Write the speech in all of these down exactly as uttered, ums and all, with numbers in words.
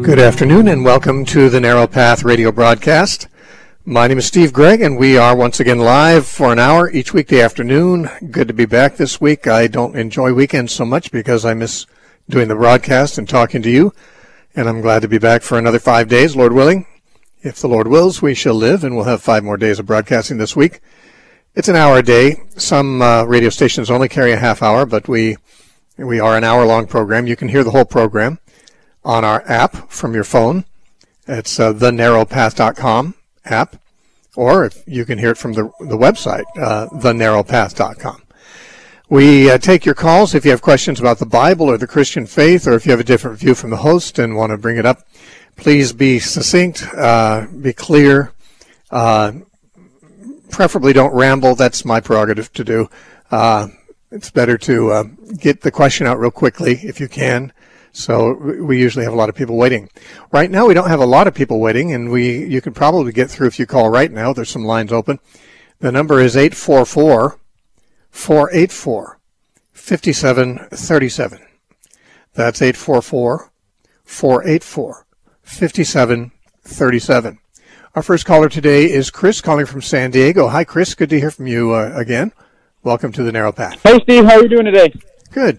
Good afternoon and welcome to the Narrow Path radio broadcast. My name is Steve Gregg and we are once again live for an hour each weekday afternoon. Good to be back this week. I don't enjoy weekends so much because I miss doing the broadcast and talking to you. And I'm glad to be back for another five days, Lord willing. If the Lord wills, we shall live and we'll have five more days of broadcasting this week. It's an hour a day. Some uh, radio stations only carry a half hour, but we we are an hour-long program. You can hear the whole program on our app from your phone. It's uh, the narrow path dot com app, or if you can hear it from the, the website, uh, the narrow path dot com. We uh, take your calls if you have questions about the Bible or the Christian faith, or if you have a different view from the host and want to bring it up. Please be succinct, uh, be clear, uh, preferably don't ramble. That's my prerogative to do. Uh, it's better to uh, get the question out real quickly if you can. So we usually have a lot of people waiting. Right now we don't have a lot of people waiting, and we you can probably get through if you call right now. There's some lines open. The number is eight four four, four eight four, five seven three seven. That's eight four four, four eight four, five seven three seven. Our first caller today is Chris calling from San Diego. Hi, Chris. Good to hear from you uh, again. Welcome to the Narrow Path. Hey, Steve. How are you doing today? Good.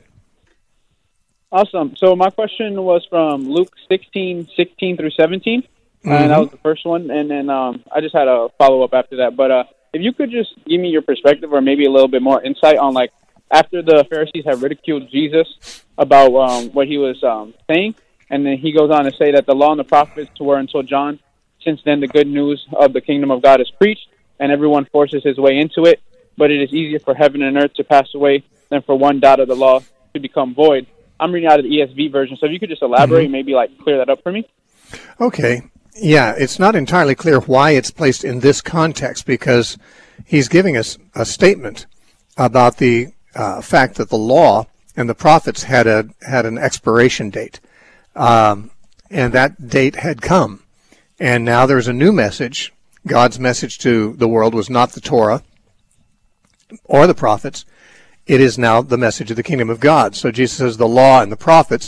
Awesome. So my question was from Luke sixteen, sixteen through seventeen, mm-hmm. and that was the first one. And then um, I just had a follow-up after that. But uh, if you could just give me your perspective or maybe a little bit more insight on, like, after the Pharisees have ridiculed Jesus about um, what he was um, saying, and then he goes on to say that the law and the prophets were until John. Since then, the good news of the kingdom of God is preached, and everyone forces his way into it. But it is easier for heaven and earth to pass away than for one dot of the law to become void. I'm reading out of the E S V version, so if you could just elaborate, mm-hmm. maybe like clear that up for me. Okay. Yeah, it's not entirely clear why it's placed in this context, because he's giving us a statement about the uh, fact that the law and the prophets had a had an expiration date, um, and that date had come, and now there's a new message. God's message to the world was not the Torah or the prophets. It is now the message of the kingdom of God. So Jesus says the law and the prophets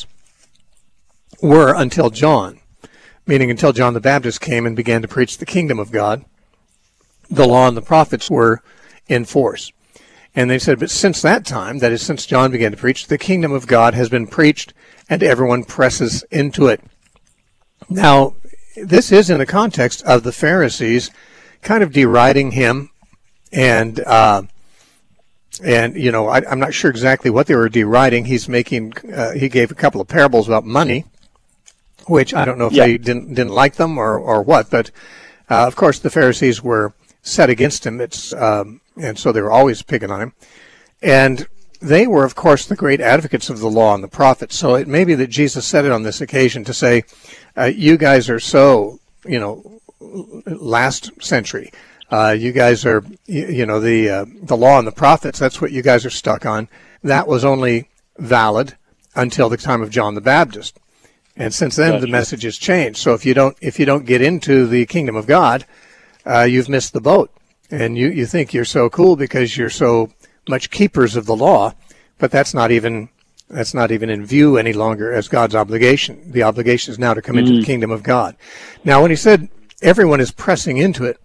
were until John, meaning until John the Baptist came and began to preach the kingdom of God. The law and the prophets were in force. And they said, but since that time, that is, since John began to preach, the kingdom of God has been preached and everyone presses into it. Now, this is in the context of the Pharisees kind of deriding him and, uh, And, you know, I, I'm not sure exactly what they were deriding. He's making, uh, he gave a couple of parables about money, which I don't know if yeah. they didn't didn't like them or, or what. But, uh, of course, the Pharisees were set against him. It's um, and so they were always picking on him. And they were, of course, the great advocates of the law and the prophets. So it may be that Jesus said it on this occasion to say, uh, you guys are so, you know, last century. Uh, you guys are, you, you know, the uh, the law and the prophets, that's what you guys are stuck on. That was only valid until the time of John the Baptist. And since then, gotcha. The message has changed. So if you don't if you don't get into the kingdom of God, uh, you've missed the boat. And you, you think you're so cool because you're so much keepers of the law, but that's not even that's not even in view any longer as God's obligation. The obligation is now to come mm. into the kingdom of God. Now, when he said everyone is pressing into it,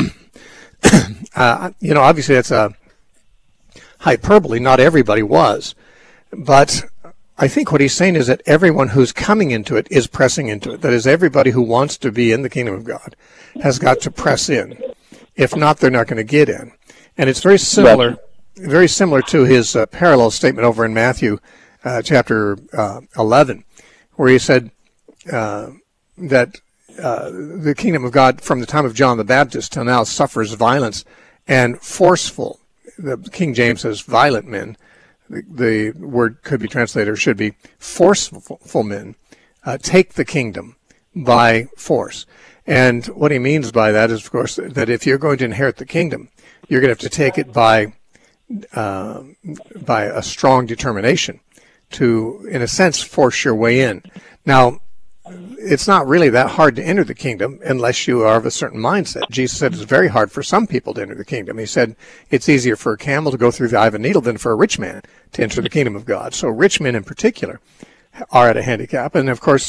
Uh, you know, obviously that's a hyperbole. Not everybody was. But I think what he's saying is that everyone who's coming into it is pressing into it. That is, everybody who wants to be in the kingdom of God has got to press in. If not, they're not going to get in. And it's very similar, very similar to his uh, parallel statement over in Matthew uh, chapter uh, eleven, where he said uh, that Uh, the kingdom of God from the time of John the Baptist till now suffers violence, and forceful, the King James says violent men, the, the word could be translated or should be forceful men, uh, take the kingdom by force. And what he means by that is, of course, that if you're going to inherit the kingdom, you're going to have to take it by uh, by a strong determination to, in a sense, force your way in. Now, it's not really that hard to enter the kingdom unless you are of a certain mindset. Jesus said it's very hard for some people to enter the kingdom. He said it's easier for a camel to go through the eye of a needle than for a rich man to enter the kingdom of God. So rich men in particular are at a handicap. And, of course,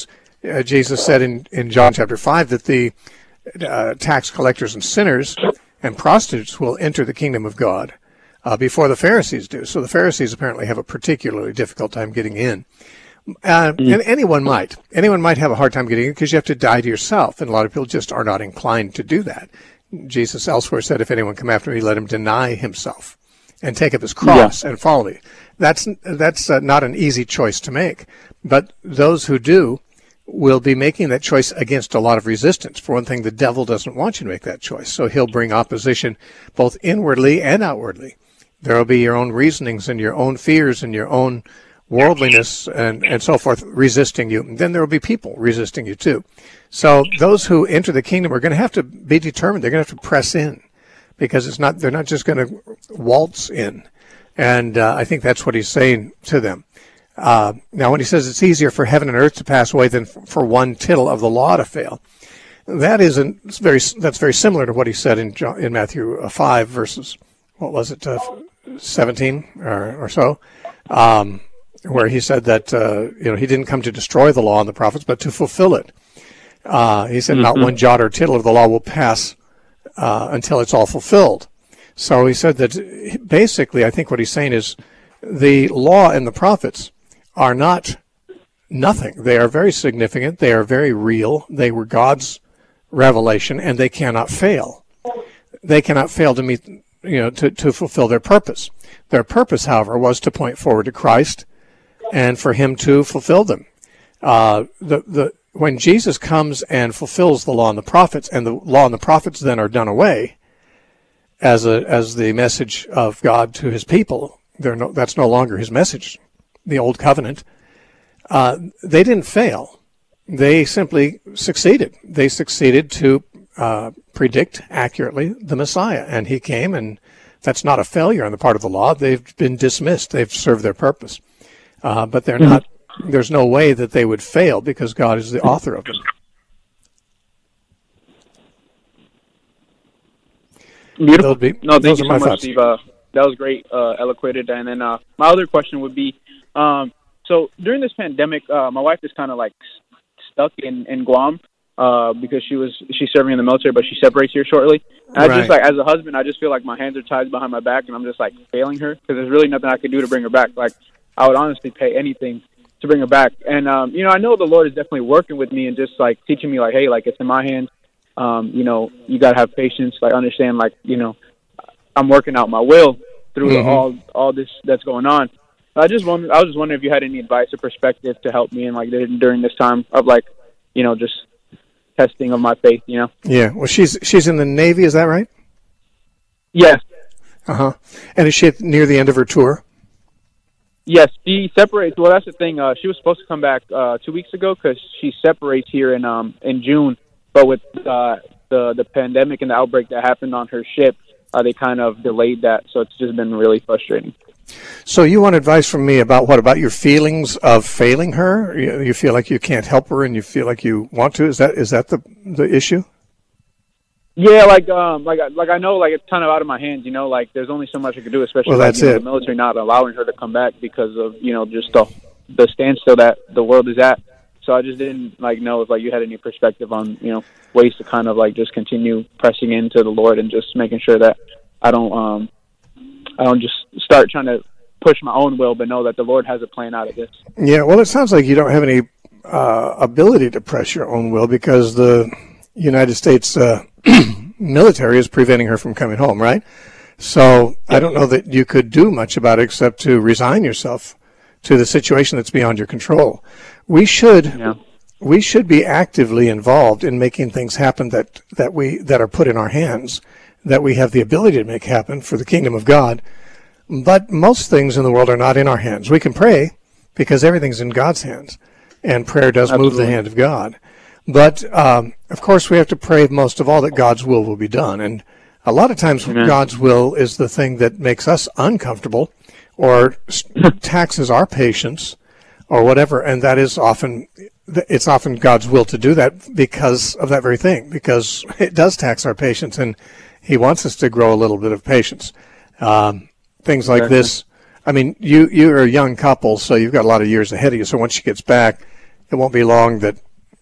Uh, Jesus said in, in John chapter five that the uh, tax collectors and sinners and prostitutes will enter the kingdom of God uh, before the Pharisees do. So the Pharisees apparently have a particularly difficult time getting in. Uh, mm. And anyone might. Anyone might have a hard time getting in because you have to die to yourself, and a lot of people just are not inclined to do that. Jesus elsewhere said, if anyone come after me, let him deny himself and take up his cross yeah. and follow me. That's, that's uh, not an easy choice to make. But those who do will be making that choice against a lot of resistance. For one thing, the devil doesn't want you to make that choice, so he'll bring opposition both inwardly and outwardly. There will be your own reasonings and your own fears and your own worldliness and, and so forth resisting you. And then there will be people resisting you too. So those who enter the kingdom are going to have to be determined. They're going to have to press in because it's not, they're not just going to waltz in. And uh, I think that's what he's saying to them. Uh, now, when he says it's easier for heaven and earth to pass away than for one tittle of the law to fail, that isn't it's very, that's very similar to what he said in John, in Matthew five verses, what was it, uh, seventeen or, or so. Um, where he said that, uh, you know, he didn't come to destroy the law and the prophets, but to fulfill it. Uh, he said mm-hmm. not one jot or tittle of the law will pass uh, until it's all fulfilled. So he said that basically, I think what he's saying is the law and the prophets are not nothing. They are very significant. They are very real. They were God's revelation, and they cannot fail. They cannot fail to meet, you know, to, to fulfill their purpose. Their purpose, however, was to point forward to Christ and for him to fulfill them. Uh, the, the, when Jesus comes and fulfills the law and the prophets, and the law and the prophets then are done away as a as the message of God to his people, they're no, that's no longer his message, the old covenant, uh, they didn't fail. They simply succeeded. They succeeded to uh, predict accurately the Messiah, and he came, and that's not a failure on the part of the law. They've been dismissed. They've served their purpose. Uh, but they're not, there's no way that they would fail because God is the author of them. Beautiful. Be, no, thank you so much, thoughts. Steve. Uh, that was great, uh, eloquated. And then uh, my other question would be, um, so during this pandemic, uh, my wife is kind of like stuck in, in Guam uh, because she was she's serving in the military, but she separates here shortly. And right. I just like, as a husband, I just feel like my hands are tied behind my back, and I'm just like failing her because there's really nothing I could do to bring her back. Like, I would honestly pay anything to bring her back. And, um, you know, I know the Lord is definitely working with me and just, like, teaching me, like, hey, like, it's in my hands. Um, you know, you got to have patience. Like, understand, like, you know, I'm working out my will through mm-hmm. all all this that's going on. I just wondered, I was just wondering if you had any advice or perspective to help me in, like, during this time of, like, you know, just testing of my faith, you know? Yeah. Well, she's she's in the Navy, is that right? Yes. Uh-huh. And is she near the end of her tour? Yes, she separates. Well, that's the thing. Uh, she was supposed to come back uh, two weeks ago because she separates here in um in June. But with uh, the the pandemic and the outbreak that happened on her ship, uh, they kind of delayed that. So it's just been really frustrating. So you want advice from me about what? About your feelings of failing her? You, you feel like you can't help her, and you feel like you want to. Is that is that the the issue? Yeah, like um, like like I know, like it's kind of out of my hands, you know. Like there's only so much I can do, especially well, like, that's you know, it. the military not allowing her to come back because of you know just the the standstill that the world is at. So I just didn't like know if like you had any perspective on you know ways to kind of like just continue pressing into the Lord and just making sure that I don't um I don't just start trying to push my own will, but know that the Lord has a plan out of this. Yeah, well, it sounds like you don't have any uh, ability to press your own will because the United States. Uh, military is preventing her from coming home, right? So I don't know that you could do much about it except to resign yourself to the situation that's beyond your control. We should yeah. we should be actively involved in making things happen that, that we that are put in our hands, that we have the ability to make happen for the kingdom of God. But most things in the world are not in our hands. We can pray because everything's in God's hands, and prayer does Absolutely. move the hand of God. But, um, of course, we have to pray most of all that God's will will be done. And a lot of times Amen. God's will is the thing that makes us uncomfortable or taxes our patience or whatever. And that is often, it's often God's will to do that because of that very thing, because it does tax our patience. And he wants us to grow a little bit of patience. Um, things like okay. this. I mean, you, you're a young couple, so you've got a lot of years ahead of you. So once she gets back, it won't be long that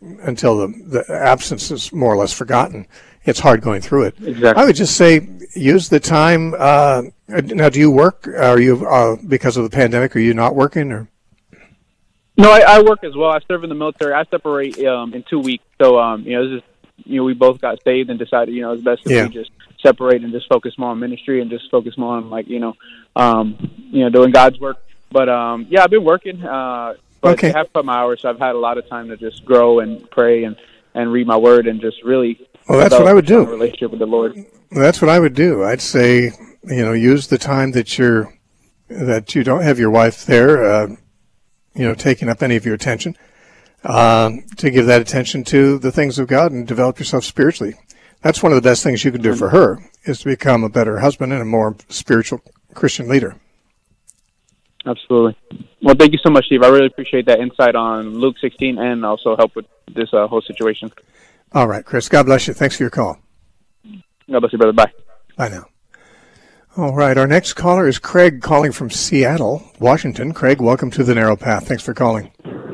until the, the absence is more or less forgotten, it's hard going through it. Exactly. I would just say use the time. Uh, now, do you work? Are you uh, because of the pandemic? Are you not working or? No, I, I work as well. I serve in the military. I separate um, in two weeks. So, um, you know, it's just, you know, we both got saved and decided, you know, it's best if yeah. we just separate and just focus more on ministry and just focus more on, like, you know, um, you know, doing God's work. But, um, yeah, I've been working, uh, but okay. I have put my hours, so I've had a lot of time to just grow and pray and, and read my word and just really well, that's what I would do. A relationship with the Lord. That's what I would do. I'd say, you know, use the time that you're, that you don't have your wife there, uh, you know, taking up any of your attention, um, to give that attention to the things of God and develop yourself spiritually. That's one of the best things you can do for her, is to become a better husband and a more spiritual Christian leader. Absolutely. Well, thank you so much, Steve. I really appreciate that insight on Luke sixteen and also help with this uh, whole situation. All right, Chris. God bless you. Thanks for your call. God bless you, brother. Bye. Bye now. All right. Our next caller is Craig, calling from Seattle, Washington. Craig, welcome to The Narrow Path. Thanks for calling.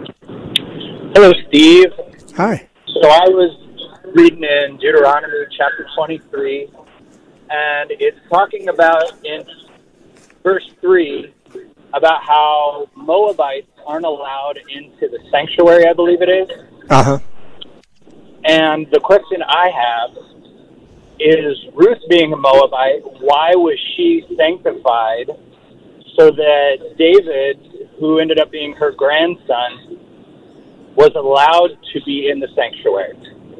Hello, Steve. Hi. So I was reading in Deuteronomy chapter twenty-three, and it's talking about in verse three about how Moabites aren't allowed into the sanctuary, I believe it is. Uh-huh. And the question I have is, Ruth being a Moabite, why was she sanctified so that David, who ended up being her grandson, was allowed to be in the sanctuary?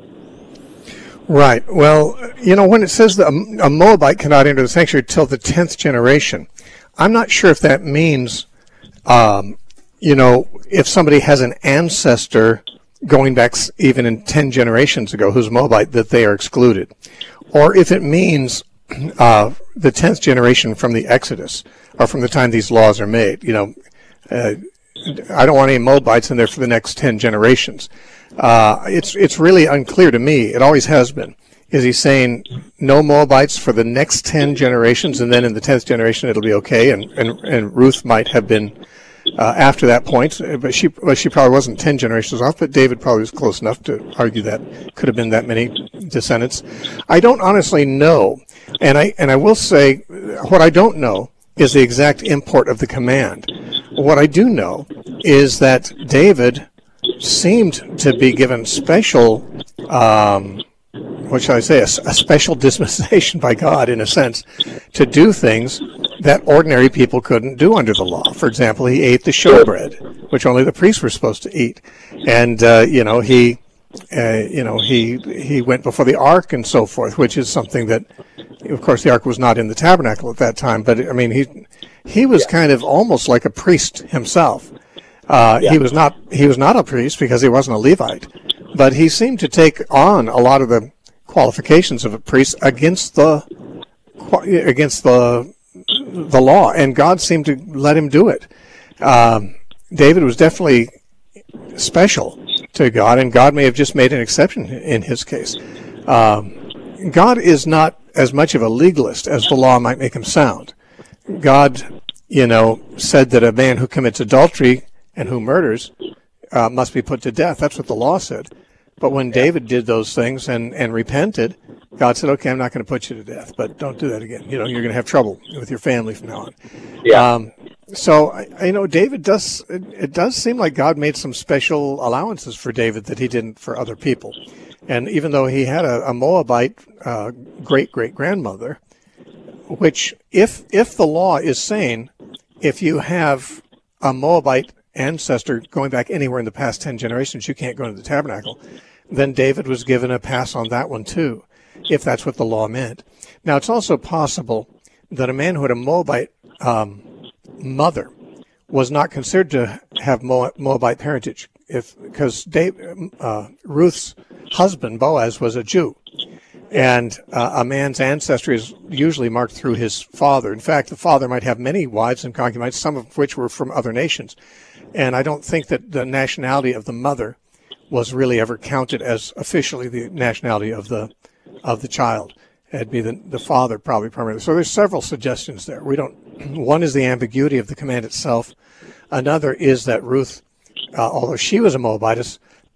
Right. Well, you know, when it says that a Moabite cannot enter the sanctuary till the tenth generation, I'm not sure if that means, um, you know, if somebody has an ancestor going back even in ten generations ago who's Moabite, that they are excluded. Or if it means uh, the tenth generation from the Exodus, or from the time these laws are made. You know, uh, I don't want any Moabites in there for the next ten generations. Uh, it's it's really unclear to me. It always has been. Is he saying no Moabites for the next ten generations, and then in the tenth generation it'll be okay? And and, and Ruth might have been uh, after that point, but she well, she probably wasn't ten generations off. But David probably was close enough to argue that could have been that many descendants. I don't honestly know, and I and I will say what I don't know is the exact import of the command. What I do know is that David seemed to be given special, um, what shall I say, a, a special dispensation by God, in a sense, to do things that ordinary people couldn't do under the law. For example, he ate the showbread, which only the priests were supposed to eat, and uh, you know he, uh, you know he he went before the ark and so forth, which is something that, of course, the ark was not in the tabernacle at that time. But I mean, he he was kind of almost like a priest himself. Uh, yeah. He was not he was not a priest because he wasn't a Levite, but he seemed to take on a lot of the qualifications of a priest against the against the the law, and God seemed to let him do it. Um, David was definitely special to God, and God may have just made an exception in his case. Um, God is not as much of a legalist as the law might make him sound. God, you know, said that a man who commits adultery and who murders uh, must be put to death. That's what the law said. But when David did those things and, and repented, God said, okay, I'm not going to put you to death, but don't do that again. You know, you're going to have trouble with your family from now on. Yeah. Um, so, I, you know, David does, it, it does seem like God made some special allowances for David that he didn't for other people. And even though he had a, a Moabite uh, great-great-grandmother, which if if the law is saying if you have a Moabite ancestor going back anywhere in the past ten generations, you can't go into the tabernacle, then David was given a pass on that one too, if that's what the law meant. Now, it's also possible that a man who had a Moabite um, mother was not considered to have Moabite parentage, if because Dave, uh, Ruth's husband, Boaz, was a Jew. And uh, a man's ancestry is usually marked through his father. In fact, the father might have many wives and concubines, some of which were from other nations. And I don't think that the nationality of the mother was really ever counted as officially the nationality of the of the child. It'd be the, the father probably primarily. So there's several suggestions there. We don't. One is the ambiguity of the command itself. Another is that Ruth, uh, although she was a Moabitess,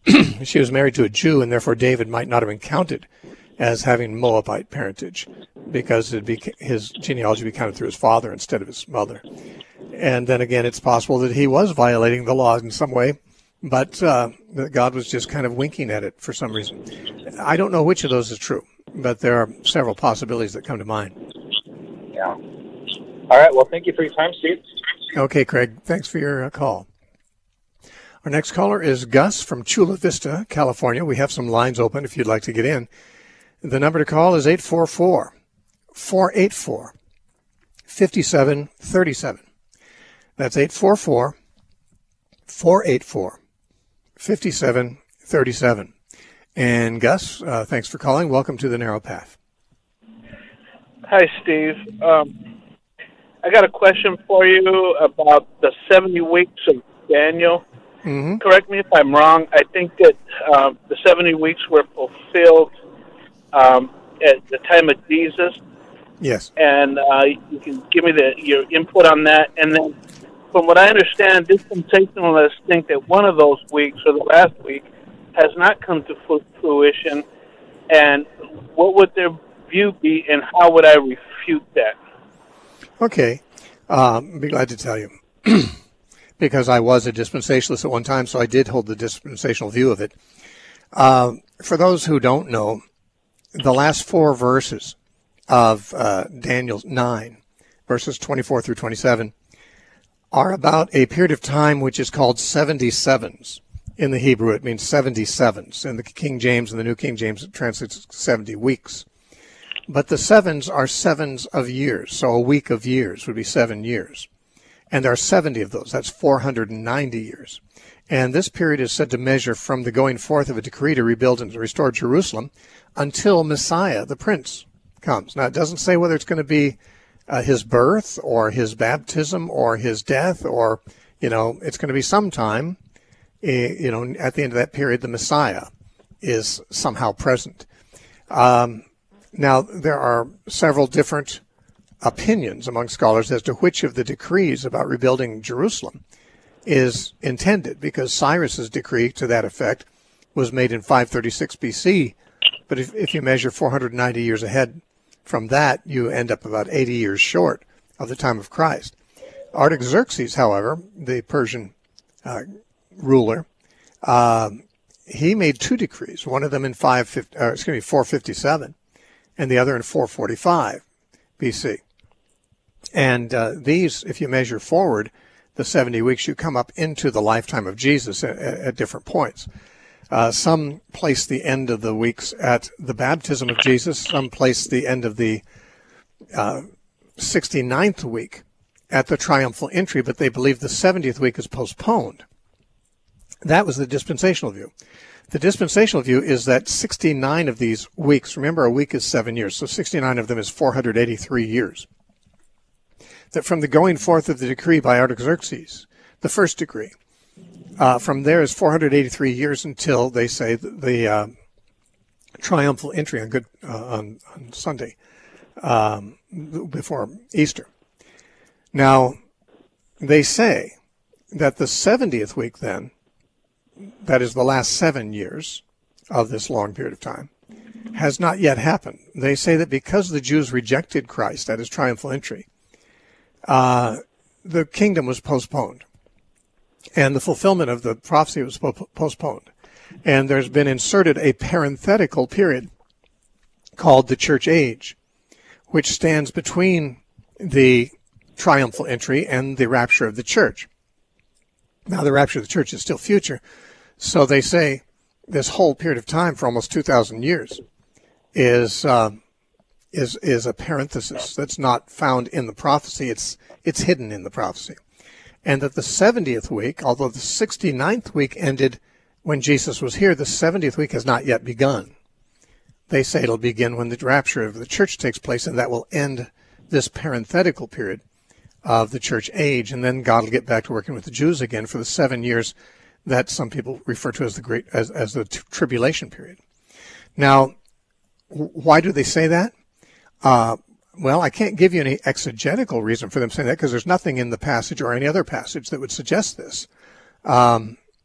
she was married to a Jew, and therefore David might not have been counted as having Moabite parentage, because it'd be, his genealogy would be counted through his father instead of his mother. And then again, it's possible that he was violating the law in some way, but uh, that God was just kind of winking at it for some reason. I don't know which of those is true, but there are several possibilities that come to mind. Yeah. All right. Well, thank you for your time, Steve. Okay, Craig. Thanks for your uh, call. Our next caller is Gus from Chula Vista, California. We have some lines open if you'd like to get in. The number to call is eight four four, four eight four, five seven three seven. That's eight four four, four eight four, five seven three seven. And Gus, uh, thanks for calling. Welcome to the Narrow Path. Hi, Steve. Um, I got a question for you about the seventy weeks of Daniel. Mm-hmm. Correct me if I'm wrong. I think that uh, the seventy weeks were fulfilled um, at the time of Jesus. Yes. And uh, you can give me the, your input on that. And then, from what I understand, dispensationalists think that one of those weeks, or the last week, has not come to fruition. And what would their view be, and how would I refute that? Okay. Um, I'd be glad to tell you. Because I was a dispensationalist at one time, so I did hold the dispensational view of it. Uh, for those who don't know, the last four verses of uh, Daniel nine, verses twenty-four through twenty-seven, are about a period of time which is called seventy sevens. In the Hebrew, it means seventy sevens. In the King James and the New King James, it translates seventy weeks. But the sevens are sevens of years, so a week of years would be seven years. And there are seventy of those. That's four hundred ninety years. And this period is said to measure from the going forth of a decree to rebuild and to restore Jerusalem until Messiah, the Prince, comes. Now, it doesn't say whether it's going to be uh, his birth or his baptism or his death, or, you know, it's going to be sometime, uh, you know, at the end of that period, the Messiah is somehow present. Um, now, there are several different opinions among scholars as to which of the decrees about rebuilding Jerusalem is intended, because Cyrus's decree to that effect was made in five thirty-six B C, but if, if you measure four hundred ninety years ahead from that, you end up about eighty years short of the time of Christ. Artaxerxes, however, the Persian uh, ruler, uh, he made two decrees, one of them in five fifty, uh, excuse me, four fifty-seven, and the other in four forty-five B C. And uh, these, if you measure forward the seventy weeks, you come up into the lifetime of Jesus at, at different points. Uh, some place the end of the weeks at the baptism of Jesus. Some place the end of the uh, sixty-ninth week at the triumphal entry, but they believe the seventieth week is postponed. That was the dispensational view. The dispensational view is that sixty-nine of these weeks, remember a week is seven years, so sixty-nine of them is four hundred eighty-three years. That from the going forth of the decree by Artaxerxes, the first decree, uh, from there is four hundred eighty-three years until, they say, the, the uh, triumphal entry on Good uh, on, on Sunday, um, before Easter. Now, they say that the seventieth week then, that is the last seven years of this long period of time, has not yet happened. They say that because the Jews rejected Christ at his triumphal entry, uh, the kingdom was postponed, and the fulfillment of the prophecy was po- postponed. And there's been inserted a parenthetical period called the church age, which stands between the triumphal entry and the rapture of the church. Now, the rapture of the church is still future, so they say this whole period of time for almost two thousand years is uh, is is a parenthesis that's not found in the prophecy. It's it's hidden in the prophecy. And that the seventieth week, although the sixty-ninth week ended when Jesus was here, the seventieth week has not yet begun. They say it'll begin when the rapture of the church takes place, and that will end this parenthetical period of the church age, and then God will get back to working with the Jews again for the seven years that some people refer to as the great as, as the t- tribulation period. Now, why do they say that? Uh, well, I can't give you any exegetical reason for them saying that, because there's nothing in the passage or any other passage that would suggest this. Um,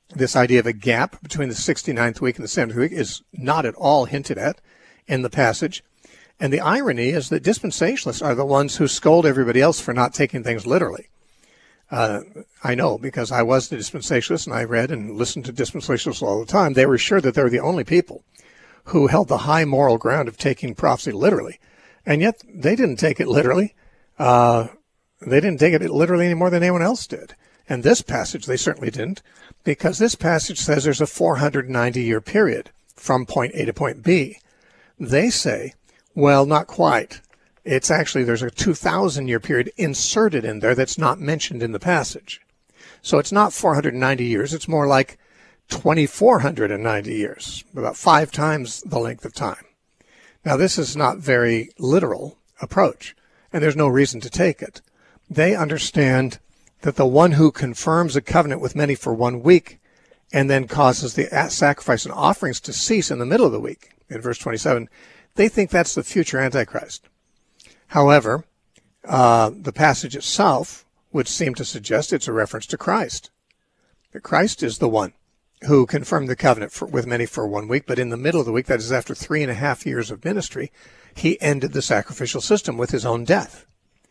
this idea of a gap between the sixty-ninth week and the seventieth week is not at all hinted at in the passage. And the irony is that dispensationalists are the ones who scold everybody else for not taking things literally. Uh, I know, because I was a dispensationalist and I read and listened to dispensationalists all the time. They were sure that they were the only people who held the high moral ground of taking prophecy literally. And yet they didn't take it literally. Uh, they didn't take it literally any more than anyone else did. And this passage, they certainly didn't, because this passage says there's a four hundred ninety year period from point A to point B. They say, well, not quite. It's actually, there's a two thousand year period inserted in there that's not mentioned in the passage. So it's not four hundred ninety years. It's more like two thousand four hundred ninety years, about five times the length of time. Now, this is not very literal approach, and there's no reason to take it. They understand that the one who confirms a covenant with many for one week and then causes the sacrifice and offerings to cease in the middle of the week, in verse twenty-seven, they think that's the future Antichrist. However, uh, the passage itself would seem to suggest it's a reference to Christ. That Christ is the one who confirmed the covenant for, with many for one week, but in the middle of the week, that is after three and a half years of ministry, he ended the sacrificial system with his own death.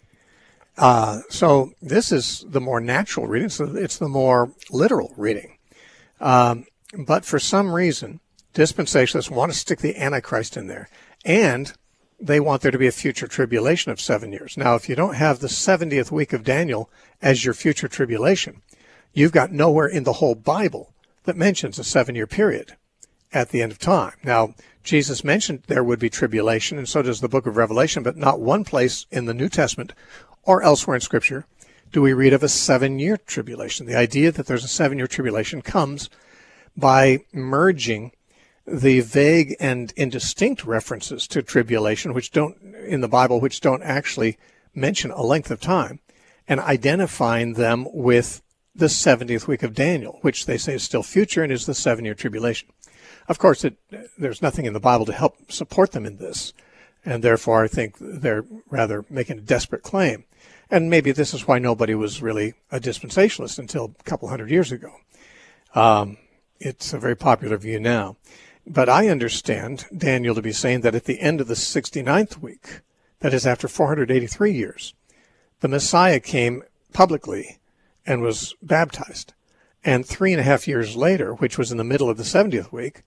Uh, so this is the more natural reading. So it's the more literal reading. Um, but for some reason, dispensationalists want to stick the Antichrist in there, and they want there to be a future tribulation of seven years. Now, if you don't have the seventieth week of Daniel as your future tribulation, you've got nowhere in the whole Bible that mentions a seven-year period at the end of time. Now, Jesus mentioned there would be tribulation, and so does the book of Revelation, but not one place in the New Testament or elsewhere in Scripture do we read of a seven-year tribulation. The idea that there's a seven-year tribulation comes by merging the vague and indistinct references to tribulation, which don't, in the Bible, which don't actually mention a length of time, and identifying them with the seventieth week of Daniel, which they say is still future and is the seven-year tribulation. Of course, it, there's nothing in the Bible to help support them in this, and therefore I think they're rather making a desperate claim. And maybe this is why nobody was really a dispensationalist until a couple hundred years ago. Um, it's a very popular view now. But I understand Daniel to be saying that at the end of the sixty-ninth week, that is after four hundred eighty-three years, the Messiah came publicly and was baptized. And three and a half years later, which was in the middle of the seventieth week,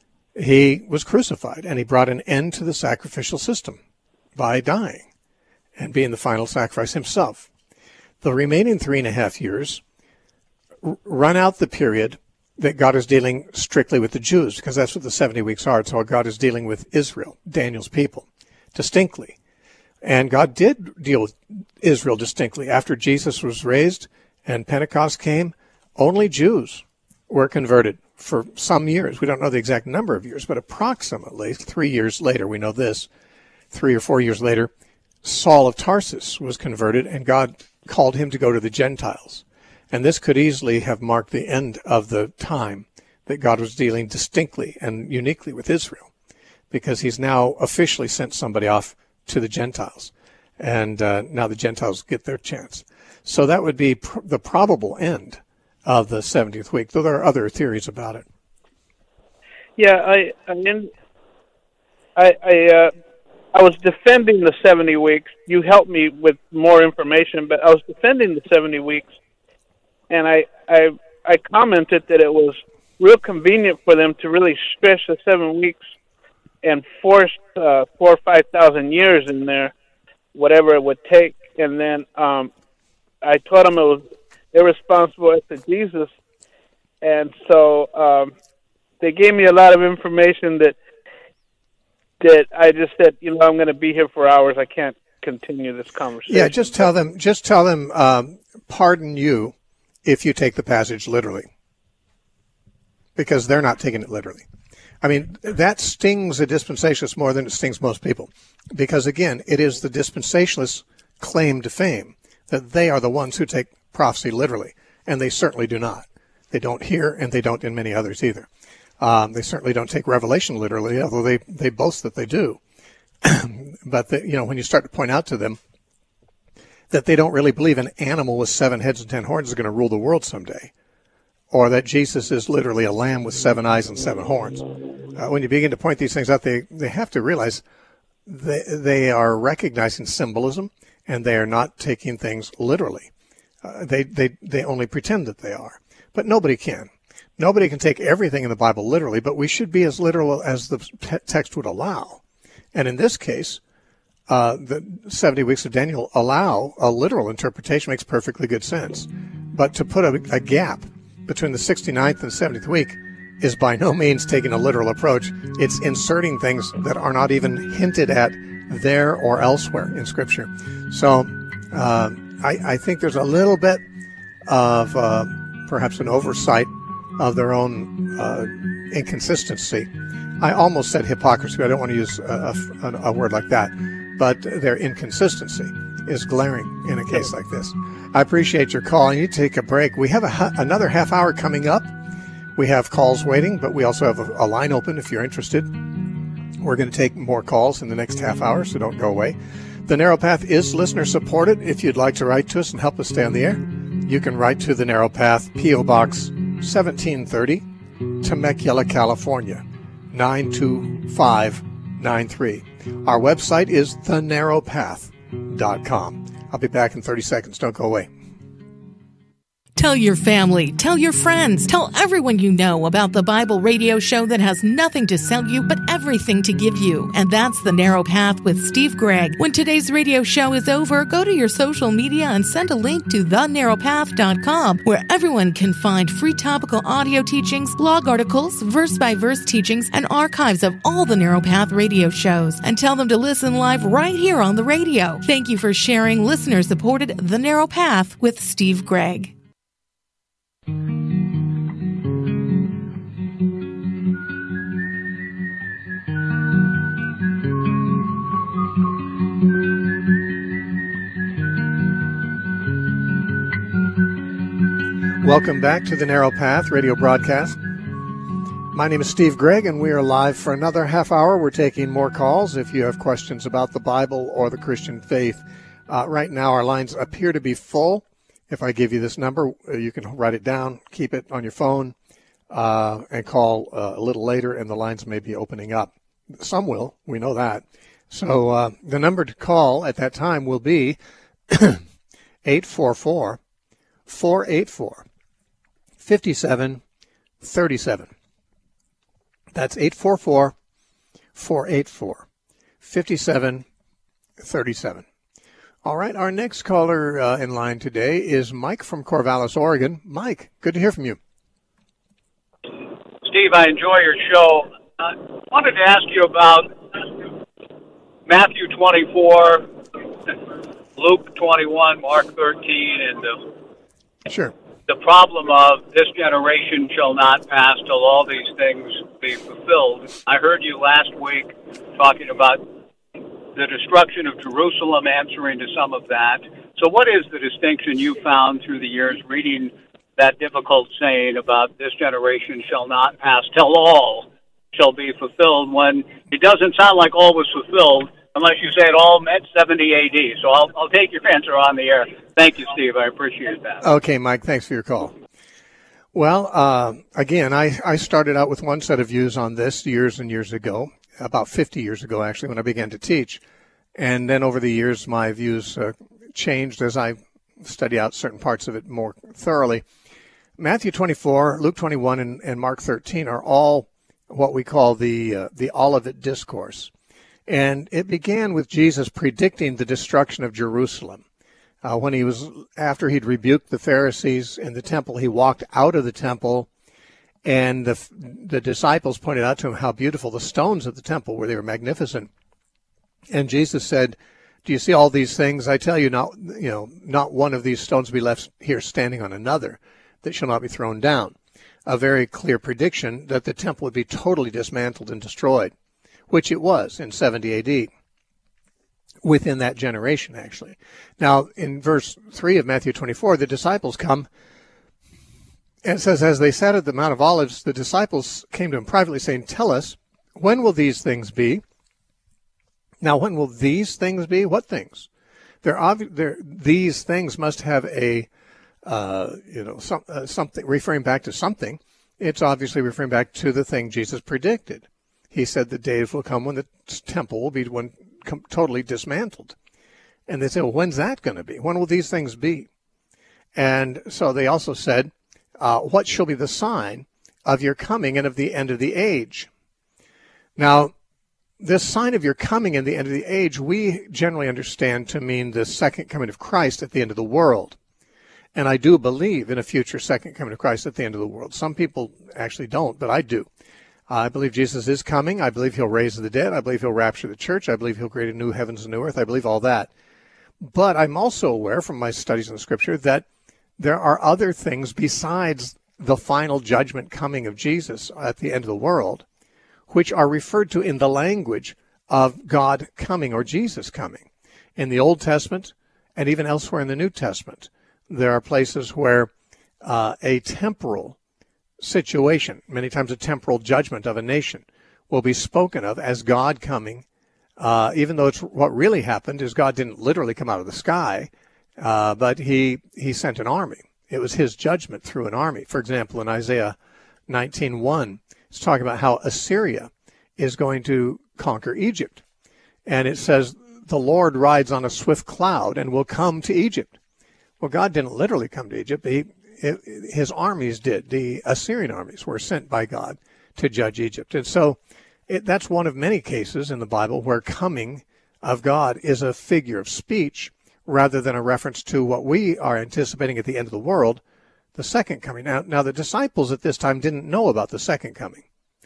he was crucified, and he brought an end to the sacrificial system by dying and being the final sacrifice himself. The remaining three and a half years r- run out the period that God is dealing strictly with the Jews, because that's what the seventy weeks are. So God is dealing with Israel, Daniel's people, distinctly. And God did deal with Israel distinctly. After Jesus was raised and Pentecost came, only Jews were converted for some years. We don't know the exact number of years, but approximately three years later, we know this, three or four years later, Saul of Tarsus was converted, and God called him to go to the Gentiles. And this could easily have marked the end of the time that God was dealing distinctly and uniquely with Israel, because he's now officially sent somebody off to the Gentiles. And uh, now the Gentiles get their chance. So that would be pr- the probable end of the seventieth week, though there are other theories about it. Yeah, I I mean, I I, uh, I was defending the seventy weeks. You helped me with more information, but I was defending the seventy weeks, and I I I commented that it was real convenient for them to really stretch the seven weeks and force uh, four or five thousand years in there, whatever it would take, and then um, I told them it was irresponsible to Jesus, and so um, they gave me a lot of information that that I just said, you know, I'm going to be here for hours. I can't continue this conversation. Yeah, just tell them, just tell them, um, pardon you if you take the passage literally, because they're not taking it literally. I mean, that stings a dispensationalist more than it stings most people, because again, it is the dispensationalists' claim to fame that they are the ones who take prophecy literally, and they certainly do not. They don't here, and they don't in many others either. Um, they certainly don't take Revelation literally, although they, they boast that they do. But, the, you know, when you start to point out to them that they don't really believe an animal with seven heads and ten horns is going to rule the world someday, or that Jesus is literally a lamb with seven eyes and seven horns. Uh, when you begin to point these things out, they, they have to realize they, they are recognizing symbolism, and they are not taking things literally. Uh, they, they, they only pretend that they are. But nobody can. Nobody can take everything in the Bible literally, but we should be as literal as the te- text would allow. And in this case, uh, the seventy weeks of Daniel allow a literal interpretation. Makes perfectly good sense. But to put a, a gap between the sixty-ninth and seventieth week is by no means taking a literal approach. It's inserting things that are not even hinted at there or elsewhere in Scripture. So uh, I, I think there's a little bit of uh, perhaps an oversight of their own uh, inconsistency. I almost said hypocrisy. I don't want to use a, a, a word like that, but their inconsistency is glaring in a case like this. I appreciate your call. You take a break. We have a, another half hour coming up. We have calls waiting, but we also have a, a line open if you're interested. We're going to take more calls in the next half hour, so don't go away. The Narrow Path is listener supported. If you'd like to write to us and help us stay on the air, you can write to the Narrow Path, P O Box seventeen thirty, Temecula, California, nine two five nine three. Our website is the narrow path dot com. I'll be back in thirty seconds. Don't go away. Tell your family, tell your friends, tell everyone you know about the Bible radio show that has nothing to sell you but everything to give you. And that's The Narrow Path with Steve Gregg. When today's radio show is over, go to your social media and send a link to the narrow path dot com, where everyone can find free topical audio teachings, blog articles, verse-by-verse teachings, and archives of all the Narrow Path radio shows. And tell them to listen live right here on the radio. Thank you for sharing listener-supported The Narrow Path with Steve Gregg. Welcome back to the Narrow Path radio broadcast. My name is Steve Gregg, and we are live for another half hour. We're taking more calls if you have questions about the Bible or the Christian faith. Uh, right now, our lines appear to be full. If I give you this number, you can write it down, keep it on your phone, uh, and call uh, a little later, and the lines may be opening up. Some will. We know that. So uh, the number to call at that time will be eight four four, four eight four, five seven three seven. That's eight four four, four eight four, five seven three seven. All right, our next caller uh, in line today is Mike from Corvallis, Oregon. Mike, good to hear from you. Steve, I enjoy your show. I wanted to ask you about Matthew twenty-four, Luke twenty-one, Mark thirteen, and the, sure. the problem of this generation shall not pass till all these things be fulfilled. I heard you last week talking about the destruction of Jerusalem, answering to some of that. So what is the distinction you found through the years reading that difficult saying about this generation shall not pass till all shall be fulfilled, when it doesn't sound like all was fulfilled unless you say it all meant seventy A D? So I'll, I'll take your answer on the air. Thank you, Steve. I appreciate that. Okay, Mike, thanks for your call. Well, uh, again, I, I started out with one set of views on this years and years ago, about fifty years ago, actually, when I began to teach. And then over the years, my views uh, changed as I study out certain parts of it more thoroughly. Matthew twenty-four, Luke twenty-one, and, and Mark thirteen are all what we call the uh, the Olivet Discourse. And it began with Jesus predicting the destruction of Jerusalem. Uh, when he was, after he'd rebuked the Pharisees in the temple, he walked out of the temple, and the the disciples pointed out to him how beautiful the stones of the temple were. They were magnificent. And Jesus said, "Do you see all these things? I tell you, not you know, not one of these stones will be left here standing on another that shall not be thrown down." A very clear prediction that the temple would be totally dismantled and destroyed, which it was in seventy A D, within that generation, actually. Now, in verse three of Matthew twenty-four, the disciples come, and it says, as they sat at the Mount of Olives, the disciples came to him privately, saying, "Tell us, when will these things be?" Now, when will these things be? What things? They're obvi- they're, these things must have a uh, you know, some, uh, something referring back to something, it's obviously referring back to the thing Jesus predicted. He said the days will come when the temple will be when com- totally dismantled. And they said, well, when's that going to be? When will these things be? And so they also said, uh, what shall be the sign of your coming and of the end of the age? Now, this sign of your coming and the end of the age, we generally understand to mean the second coming of Christ at the end of the world. And I do believe in a future second coming of Christ at the end of the world. Some people actually don't, but I do. I believe Jesus is coming. I believe he'll raise the dead. I believe he'll rapture the church. I believe he'll create a new heavens and new earth. I believe all that. But I'm also aware from my studies in the Scripture that there are other things besides the final judgment coming of Jesus at the end of the world, which are referred to in the language of God coming or Jesus coming. In the Old Testament and even elsewhere in the New Testament, there are places where uh, a temporal situation, many times a temporal judgment of a nation, will be spoken of as God coming, uh, even though it's what really happened is God didn't literally come out of the sky, uh, but he, he sent an army. It was his judgment through an army. For example, in Isaiah nineteen one, it's talking about how Assyria is going to conquer Egypt. And it says, the Lord rides on a swift cloud and will come to Egypt. Well, God didn't literally come to Egypt. He, it, his armies did. The Assyrian armies were sent by God to judge Egypt. And so it, that's one of many cases in the Bible where coming of God is a figure of speech rather than a reference to what we are anticipating at the end of the world, the second coming. Now, now the disciples at this time didn't know about the second coming.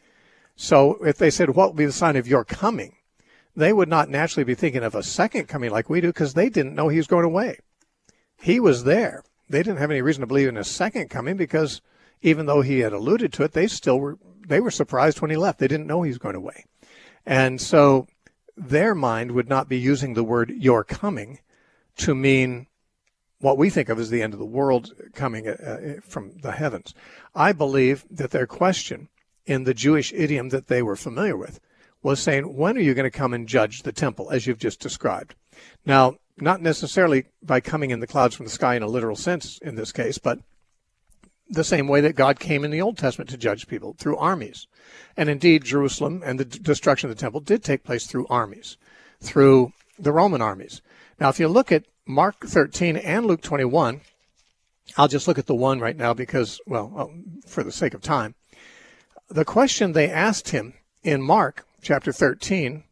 So if they said, what will be the sign of your coming? They would not naturally be thinking of a second coming like we do because they didn't know he was going away. He was there. They didn't have any reason to believe in a second coming because even though he had alluded to it, they still were, they were surprised when he left. They didn't know he was going away. And so their mind would not be using the word your coming to mean what we think of as the end of the world coming uh, from the heavens. I believe that their question in the Jewish idiom that they were familiar with was saying, when are you going to come and judge the temple, as you've just described? Now, not necessarily by coming in the clouds from the sky in a literal sense in this case, but the same way that God came in the Old Testament to judge people, through armies. And indeed, Jerusalem and the d- destruction of the temple did take place through armies, through the Roman armies. Now, if you look at Mark thirteen and Luke twenty-one, I'll just look at the one right now because, well, for the sake of time. The question they asked him in Mark chapter thirteen,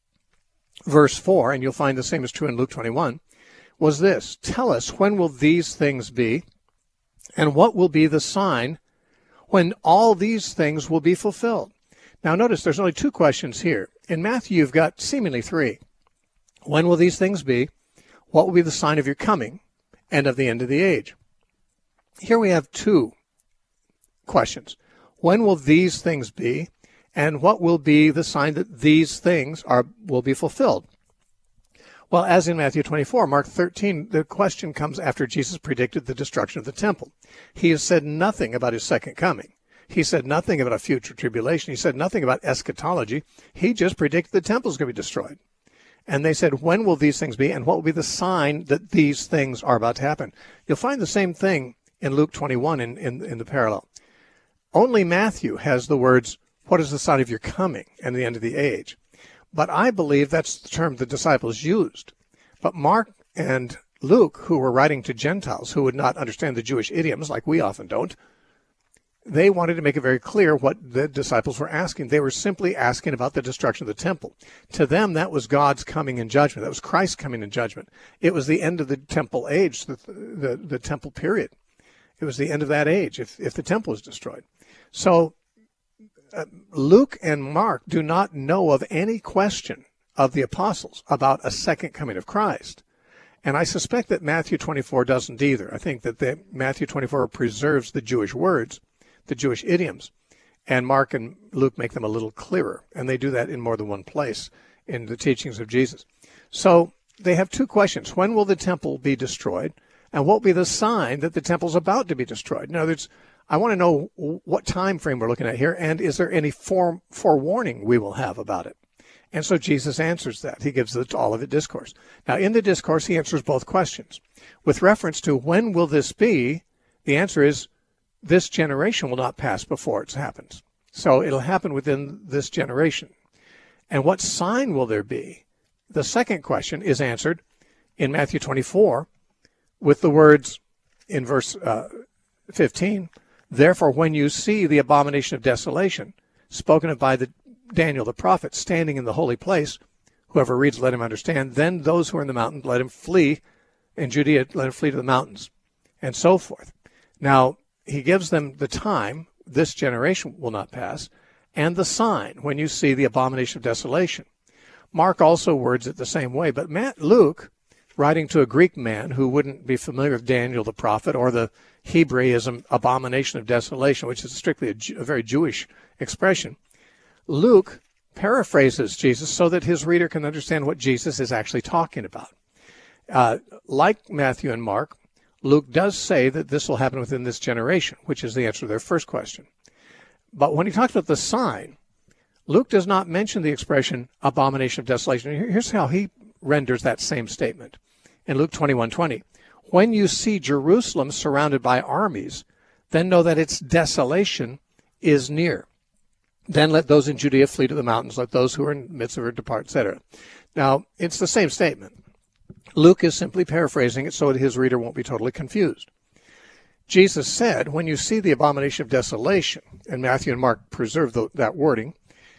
verse four, and you'll find the same is true in Luke twenty-one, was this: tell us, when will these things be, and what will be the sign when all these things will be fulfilled? Now, notice there's only two questions here. In Matthew, you've got seemingly three. When will these things be? What will be the sign of your coming and of the end of the age? Here we have two questions. When will these things be? And what will be the sign that these things are will be fulfilled? Well, as in Matthew twenty-four, Mark thirteen, the question comes after Jesus predicted the destruction of the temple. He has said nothing about his second coming. He said nothing about a future tribulation. He said nothing about eschatology. He just predicted the temple is going to be destroyed. And they said, when will these things be? And what will be the sign that these things are about to happen? You'll find the same thing in Luke twenty-one in, in, in the parallel. Only Matthew has the words, what is the sign of your coming and the end of the age? But I believe that's the term the disciples used. But Mark and Luke, who were writing to Gentiles who would not understand the Jewish idioms like we often don't, they wanted to make it very clear what the disciples were asking. They were simply asking about the destruction of the temple. To them, that was God's coming in judgment. That was Christ's coming in judgment. It was the end of the temple age, the, the, the temple period. It was the end of that age if, if the temple was destroyed. So uh, Luke and Mark do not know of any question of the apostles about a second coming of Christ. And I suspect that Matthew twenty-four doesn't either. I think that the, Matthew twenty-four preserves the Jewish words, the Jewish idioms, and Mark and Luke make them a little clearer, and they do that in more than one place in the teachings of Jesus. So they have two questions. When will the temple be destroyed, and what will be the sign that the temple's about to be destroyed? In other words, I want to know what time frame we're looking at here, and is there any form, forewarning we will have about it? And so Jesus answers that. He gives the Olivet Discourse. Now, in the discourse, he answers both questions. With reference to when will this be, the answer is this generation will not pass before it happens. So it'll happen within this generation. And what sign will there be? The second question is answered in Matthew twenty-four with the words in verse uh, fifteen, therefore when you see the abomination of desolation, spoken of by the Daniel the prophet, standing in the holy place, whoever reads, let him understand, then those who are in the mountain, let him flee, in Judea, let him flee to the mountains, and so forth. Now, he gives them the time, this generation will not pass, and the sign, when you see the abomination of desolation. Mark also words it the same way, but Matt, Luke, writing to a Greek man who wouldn't be familiar with Daniel the prophet or the Hebraism abomination of desolation, which is strictly a, a very Jewish expression, Luke paraphrases Jesus so that his reader can understand what Jesus is actually talking about. Uh, like Matthew and Mark, Luke does say that this will happen within this generation, which is the answer to their first question. But when he talks about the sign, Luke does not mention the expression abomination of desolation. Here's how he renders that same statement. In Luke twenty-one twenty, when you see Jerusalem surrounded by armies, then know that its desolation is near. Then let those in Judea flee to the mountains, let those who are in the midst of her depart, et cetera. Now, it's the same statement. Luke is simply paraphrasing it so that his reader won't be totally confused. Jesus said, when you see the abomination of desolation, and Matthew and Mark preserve the, that wording,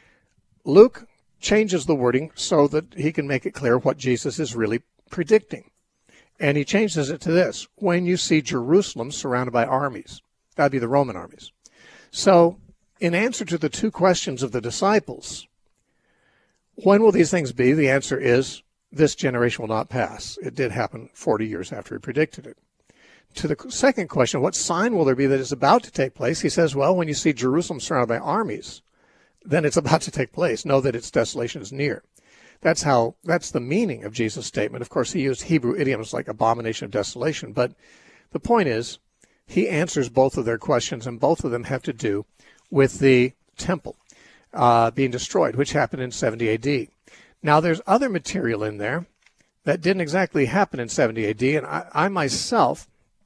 Luke changes the wording so that he can make it clear what Jesus is really predicting. And he changes it to this, when you see Jerusalem surrounded by armies. That'd be the Roman armies. So, in answer to the two questions of the disciples, when will these things be? The answer is, this generation will not pass. It did happen forty years after he predicted it. To the second question, what sign will there be that is about to take place? He says, well, when you see Jerusalem surrounded by armies, then it's about to take place. Know that its desolation is near. That's how, that's the meaning of Jesus' statement. Of course, he used Hebrew idioms like abomination of desolation, but the point is, he answers both of their questions, and both of them have to do with the temple uh, being destroyed, which happened in seventy A D. Now, there's other material in there that didn't exactly happen in seventy A D, and I, I myself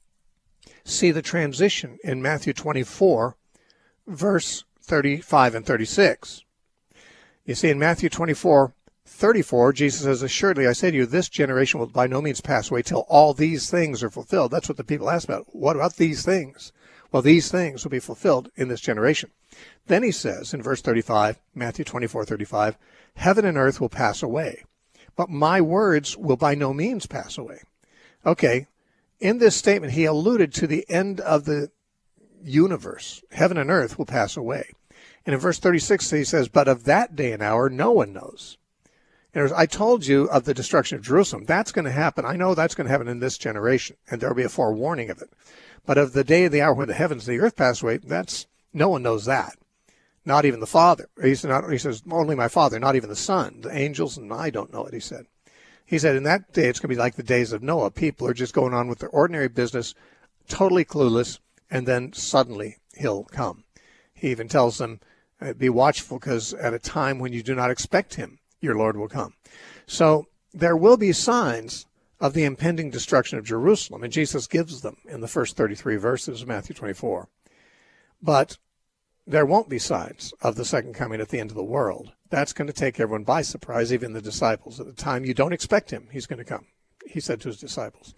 see the transition in Matthew twenty-four, verse thirty-five and thirty-six. You see, in Matthew twenty-four, thirty-four, Jesus says, assuredly, I say to you, this generation will by no means pass away till all these things are fulfilled. That's what the people ask about. What about these things? Well, these things will be fulfilled in this generation. Then he says in verse thirty-five, Matthew twenty-four, thirty-five, heaven and earth will pass away, but my words will by no means pass away. Okay, in this statement, he alluded to the end of the universe. Heaven and earth will pass away. And in verse thirty-six, he says, but of that day and hour, no one knows. In other words, I told you of the destruction of Jerusalem. That's going to happen. I know that's going to happen in this generation, and there will be a forewarning of it. But of the day and the hour when the heavens and the earth pass away, that's, no one knows that. Not even the Father. He said, not, he says, only my Father, not even the Son. The angels and I don't know it, he said. He said, in that day, it's going to be like the days of Noah. People are just going on with their ordinary business, totally clueless, and then suddenly he'll come. He even tells them, be watchful, because at a time when you do not expect him, your Lord will come. So there will be signs of the impending destruction of Jerusalem, and Jesus gives them in the first thirty-three verses of Matthew twenty-four. But there won't be signs of the second coming at the end of the world. That's going to take everyone by surprise, even the disciples. At the time you don't expect him, he's going to come, he said to his disciples.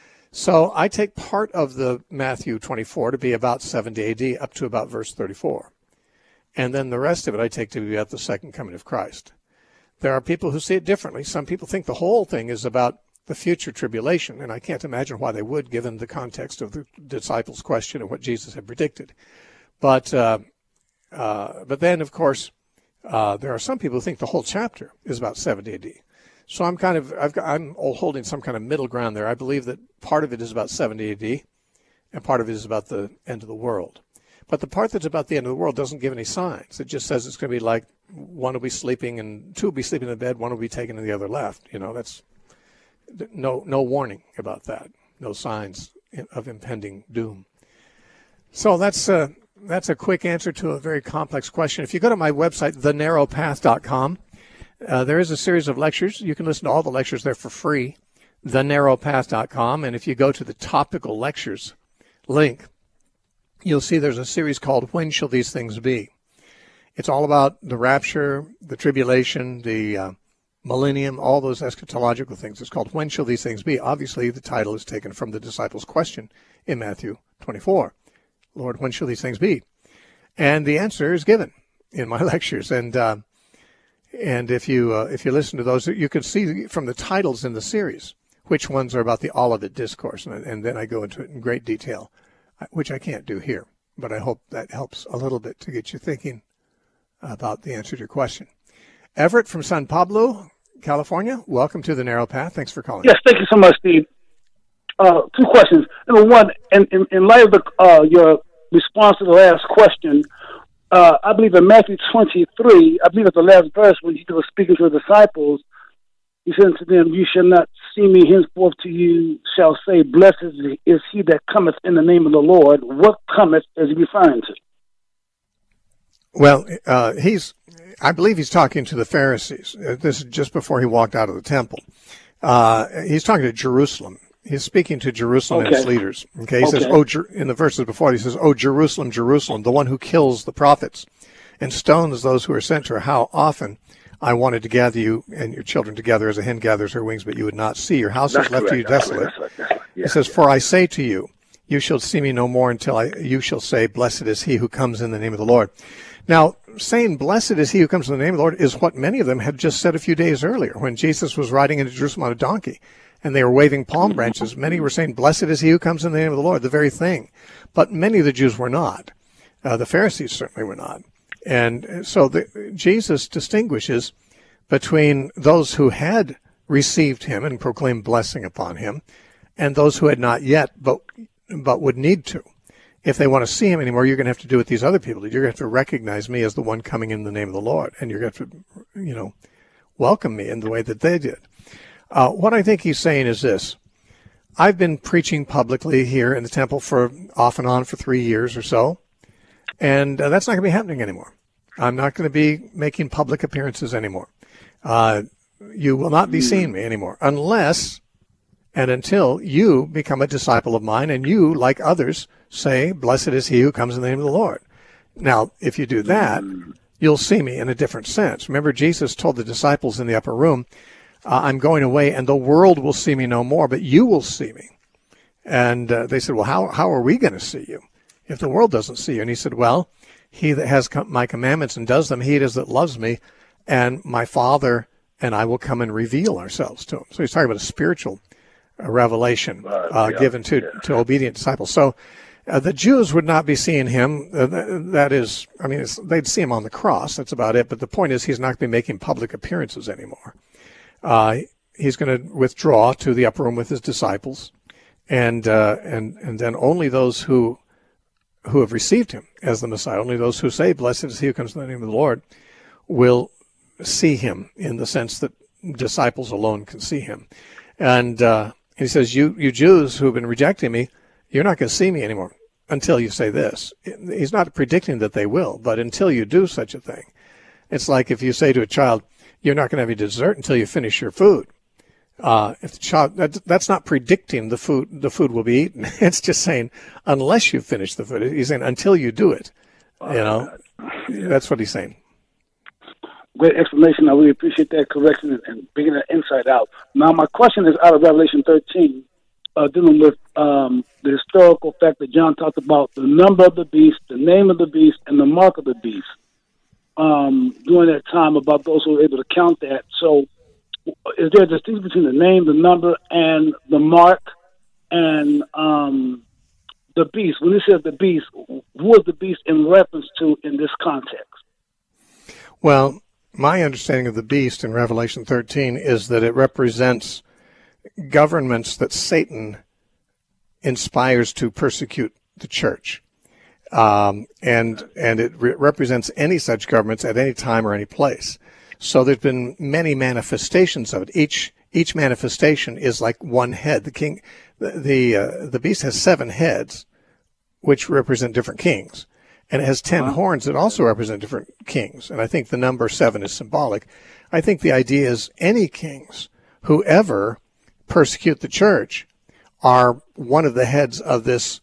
So I take part of the Matthew twenty-four to be about seventy A D up to about verse thirty-four. And then the rest of it I take to be about the second coming of Christ. There are people who see it differently. Some people think the whole thing is about the future tribulation, and I can't imagine why they would, given the context of the disciples' question and what Jesus had predicted. But uh, uh, but then, of course, uh, there are some people who think the whole chapter is about seventy A D. So I'm kind of I've got, I'm holding some kind of middle ground there. I believe that part of it is about seventy A D, and part of it is about the end of the world. But the part that's about the end of the world doesn't give any signs. It just says it's going to be like one will be sleeping and two will be sleeping in bed, one will be taken and the other left. You know, that's no no warning about that. No signs of impending doom. So that's uh, that's a quick answer to a very complex question. If you go to my website, the narrow path dot com, Uh, there is a series of lectures. You can listen to all the lectures there for free, the narrow path dot com. And if you go to the topical lectures link, you'll see there's a series called When Shall These Things Be? It's all about the rapture, the tribulation, the uh, millennium, all those eschatological things. It's called When Shall These Things Be? Obviously, the title is taken from the disciples' question in Matthew twenty-four. Lord, when shall these things be? And the answer is given in my lectures. And uh, and if you uh, if you listen to those, you can see from the titles in the series which ones are about the Olivet Discourse. And, and then I go into it in great detail, which I can't do here. But I hope that helps a little bit to get you thinking about the answer to your question. Everett from San Pablo, California, welcome to the Narrow Path. Thanks for calling. Yes, thank you so much, Steve. Uh, two questions. Number one, in, in, in light of the, uh, your response to the last question, uh, I believe in Matthew twenty-three, I believe at the last verse when he was speaking to the disciples, he said to them, "You shall not see me, henceforth to you shall say, blessed is he that cometh in the name of the Lord." What cometh is he referring to? Well, uh, he's, I believe he's talking to the Pharisees. Uh, this is just before he walked out of the temple. Uh, he's talking to Jerusalem. He's speaking to Jerusalem okay. and its leaders. Okay, he okay. says, "Oh," Jer- in the verses before, he says, "Oh, Jerusalem, Jerusalem, the one who kills the prophets and stones those who are sent to her. How often I wanted to gather you and your children together as a hen gathers her wings, but you would not see. Your house That's is left correct. to you That's desolate." correct. That's right. Yeah, he says, yeah. "For I say to you, you shall see me no more until I, you shall say, blessed is he who comes in the name of the Lord." Now, saying blessed is he who comes in the name of the Lord is what many of them had just said a few days earlier when Jesus was riding into Jerusalem on a donkey and they were waving palm branches. Many were saying, blessed is he who comes in the name of the Lord, the very thing. But many of the Jews were not. Uh, the Pharisees certainly were not. And so the, Jesus distinguishes between those who had received him and proclaimed blessing upon him and those who had not yet, but but would need to. If they want to see him anymore, you're going to have to do what these other people did. You're going to have to recognize me as the one coming in the name of the Lord, and you're going to have to, you know, welcome me in the way that they did. Uh, what I think he's saying is this. I've been preaching publicly here in the temple for off and on for three years or so, and uh, that's not going to be happening anymore. I'm not going to be making public appearances anymore. Uh, you will not be seeing me anymore unless and until you become a disciple of mine and you, like others, say, blessed is he who comes in the name of the Lord. Now, if you do that, you'll see me in a different sense. Remember, Jesus told the disciples in the upper room, uh, I'm going away and the world will see me no more, but you will see me. And uh, they said, well, how, how are we going to see you if the world doesn't see you? And he said, well, he that has my commandments and does them, he it is that loves me, and my Father and I will come and reveal ourselves to him. So he's talking about a spiritual uh, revelation uh, yeah, given to, yeah. to obedient disciples. So uh, the Jews would not be seeing him. Uh, that is, I mean, it's, they'd see him on the cross. That's about it. But the point is he's not going to be making public appearances anymore. Uh, he's going to withdraw to the upper room with his disciples, and uh, and and then only those who who have received him as the Messiah, only those who say, blessed is he who comes in the name of the Lord, will see him in the sense that disciples alone can see him. And uh, he says, you you Jews who have been rejecting me, you're not going to see me anymore until you say this. He's not predicting that they will, but until you do such a thing. It's like if you say to a child, you're not going to have any dessert until you finish your food. Uh, if the child, that, that's not predicting the food, the food will be eaten. It's just saying, unless you finish the food. He's saying, until you do it. You know, yeah. That's what he's saying. Great explanation. I really appreciate that correction and bringing that insight out. Now, my question is out of Revelation thirteen, uh, dealing with um, the historical fact that John talked about the number of the beast, the name of the beast, and the mark of the beast. Um, during that time, about those who were able to count that. So, is there a distinction between the name, the number, and the mark, and um, the beast? When it says the beast, who is the beast in reference to in this context? Well, my understanding of the beast in Revelation thirteen is that it represents governments that Satan inspires to persecute the church. Um, and and it re- represents any such governments at any time or any place. So there's been many manifestations of it. Each each manifestation is like one head. The king, the the, uh, the beast has seven heads, which represent different kings, and it has ten wow. horns that also represent different kings. And I think the number seven is symbolic. I think the idea is any kings who ever persecute the church are one of the heads of this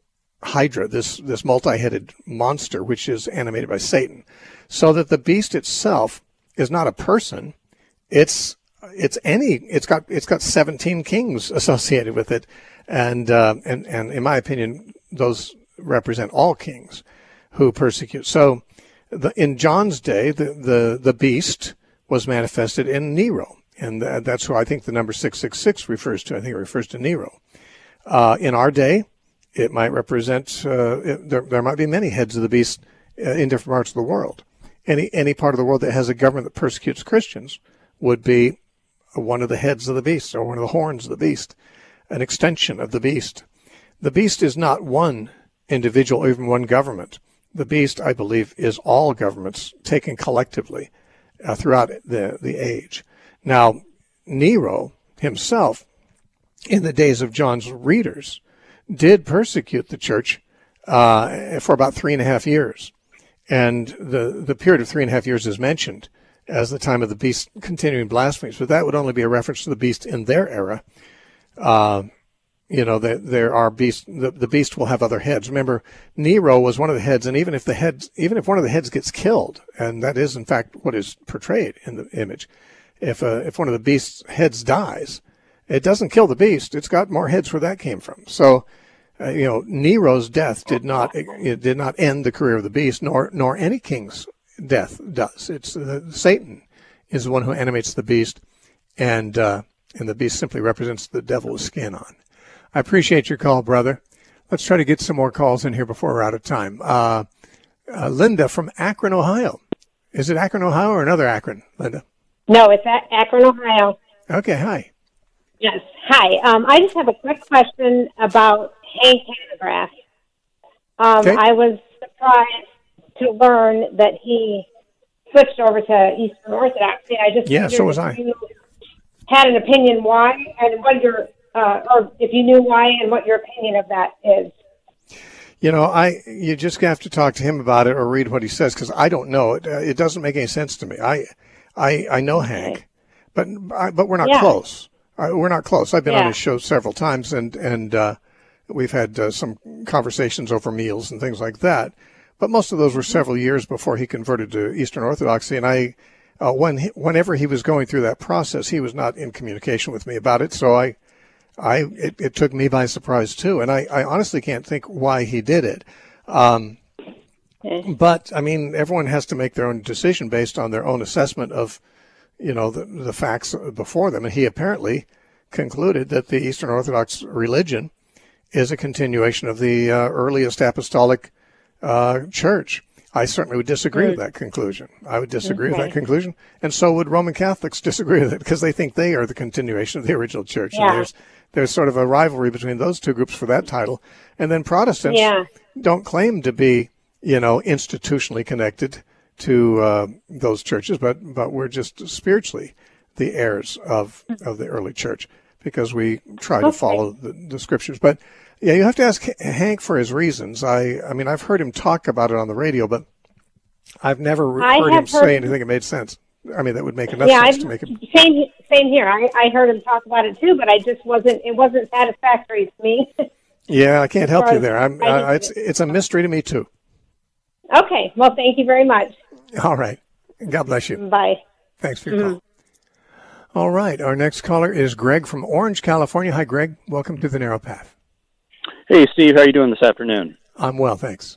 Hydra, this this multi-headed monster, which is animated by Satan, so that the beast itself is not a person. It's it's any. It's got it's got seventeen kings associated with it, and uh, and and in my opinion, those represent all kings who persecute. So, the, in John's day, the, the the beast was manifested in Nero, and that's who I think the number six six six refers to. I think it refers to Nero. Uh, in our day, it might represent, uh, it, there, there might be many heads of the beast uh, in different parts of the world. Any any part of the world that has a government that persecutes Christians would be one of the heads of the beast, or one of the horns of the beast, an extension of the beast. The beast is not one individual or even one government. The beast, I believe, is all governments taken collectively uh, throughout the, the age. Now, Nero himself, in the days of John's readers, did persecute the church uh, for about three and a half years. And the, the period of three and a half years is mentioned as the time of the beast continuing blasphemies, but that would only be a reference to the beast in their era. Uh, you know, the, there are beasts, the, the beast will have other heads. Remember, Nero was one of the heads, and even if the heads, even if one of the heads gets killed, and that is in fact what is portrayed in the image, if uh, if one of the beast's heads dies, it doesn't kill the beast. It's got more heads where that came from. So, uh, you know, Nero's death did not it did not end the career of the beast, nor nor any king's death does. It's uh, Satan is the one who animates the beast, and uh, and the beast simply represents the devil with skin on. I appreciate your call, brother. Let's try to get some more calls in here before we're out of time. Uh, uh, Linda from Akron, Ohio. Is it Akron, Ohio, or another Akron, Linda? No, it's at Akron, Ohio. Okay, hi. Yes, hi. Um, I just have a quick question about Hank Hanegraaff. Um, okay. I was surprised to learn that he switched over to Eastern Orthodoxy. I just yeah, so was I. You had an opinion why, and what your uh, or if you knew why, and what your opinion of that is. You know, I you just have to talk to him about it or read what he says, because I don't know. It, uh, it doesn't make any sense to me. I I, I know okay. Hank, but I, but we're not yeah. close. Uh, we're not close. I've been yeah. on his show several times, and and uh, we've had uh, some conversations over meals and things like that. But most of those were several years before he converted to Eastern Orthodoxy. And I, uh, when he, whenever he was going through that process, he was not in communication with me about it. So I, I it, it took me by surprise too. And I, I honestly can't think why he did it. Um, okay. But I mean, everyone has to make their own decision based on their own assessment of, you know, the, the facts before them. And he apparently concluded that the Eastern Orthodox religion is a continuation of the uh, earliest apostolic uh, church. I certainly would disagree mm. with that conclusion. I would disagree okay. with that conclusion. And so would Roman Catholics disagree with it, because they think they are the continuation of the original church. Yeah. And there's, there's sort of a rivalry between those two groups for that title. And then Protestants yeah. don't claim to be, you know, institutionally connected to uh, those churches, but but we're just spiritually the heirs of, of the early church, because we try okay. to follow the, the scriptures. But yeah, you have to ask Hank for his reasons. I I mean, I've heard him talk about it on the radio, but I've never I heard him heard say anything that made sense. I mean, that would make enough yeah, sense I've, to make him. Same same here. I, I heard him talk about it too, but I just wasn't. It wasn't satisfactory to me. Yeah, I can't help you there. I'm. I, it's it's a mystery to me too. Okay. Well, thank you very much. All right. God bless you. Bye. Thanks for your mm-hmm. call. All right. Our next caller is Greg from Orange, California. Hi, Greg. Welcome to the Narrow Path. Hey, Steve. How are you doing this afternoon? I'm well, thanks.